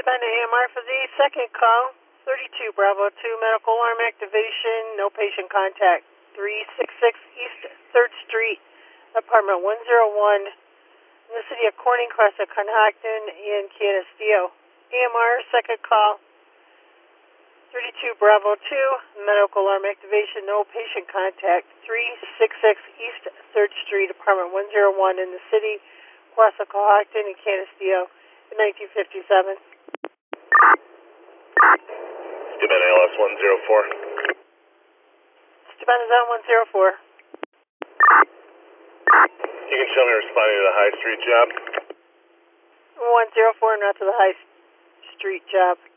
Steuben AMR for the second call. 32 Bravo 2 medical alarm activation, no patient contact. 366 East 3rd Street, apartment 101, in the city of Corning, Cross of Conhockton, and Canisteo. AMR, second call. 32 Bravo 2 medical alarm activation, no patient contact. 366 East 3rd Street, apartment 101, in the city, Cross of Conhockton, and Canisteo, in 1957. Steuben ALS 104. Steuben is on 104. You can show me responding to the High Street job. 104, not to the High Street job.